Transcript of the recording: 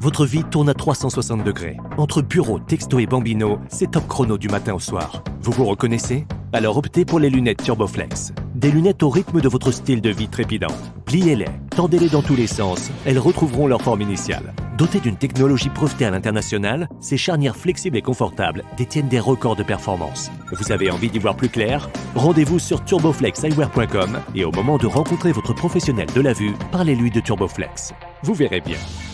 Votre vie tourne à 360 degrés. Entre bureau, texto et bambino, c'est top chrono du matin au soir. Vous vous reconnaissez? Alors optez pour les lunettes TurboFlex. Des lunettes au rythme de votre style de vie trépidant. Pliez-les, tendez-les dans tous les sens, elles retrouveront leur forme initiale. Dotées d'une technologie brevetée à l'international, ces charnières flexibles et confortables détiennent des records de performance. Vous avez envie d'y voir plus clair? Rendez-vous sur turboflexeyewear.com et au moment de rencontrer votre professionnel de la vue, parlez-lui de TurboFlex. Vous verrez bien.